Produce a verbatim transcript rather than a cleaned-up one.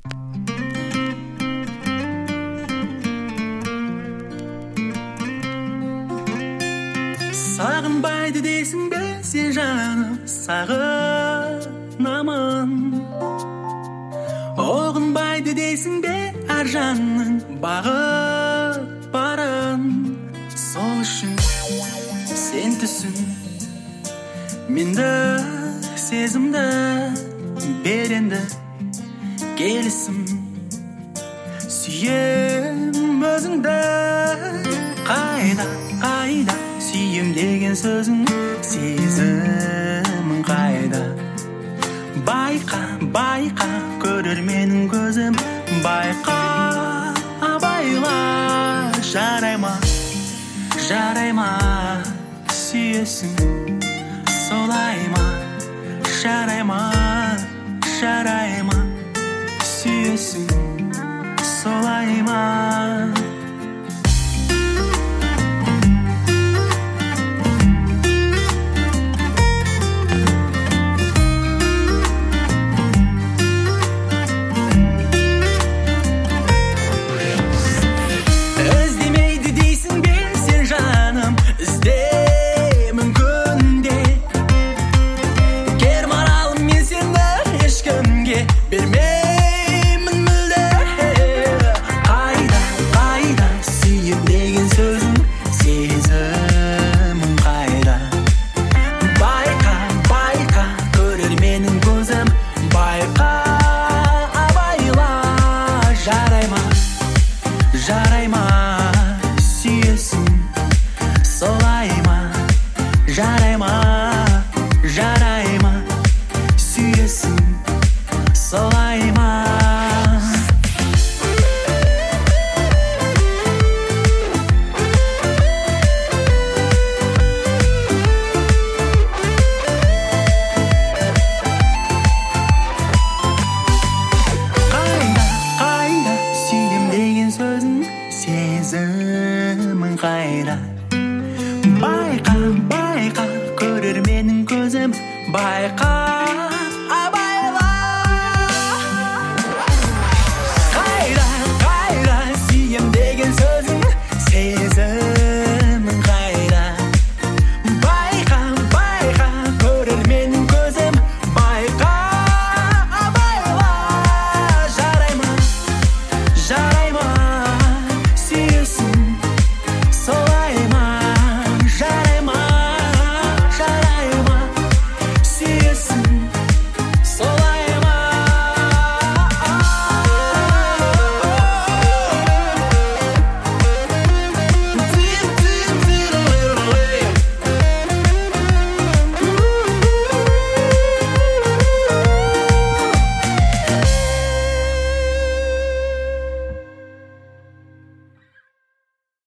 Сағынбайды дейсің бе сен жаным, сағынамын. Оғынбайды дейсің бе әр жанның бағып барын. Сол үшін сен түсін менді, сезімді беренді келісім. Сүйем өзіңді, қайда, қайда сүйем деген сөзің, сезімің қайда. Байқа, байқа көрерменің көзім, байқа, байла. Жарай ма, жарай ма сүйесің, солай ма. Жарай ма, жарай ма сүйесің, солай ма. Іздемейді дейсің бе сен жаным, іздемін күнде. Кер маралым мен сені ешкімге берме.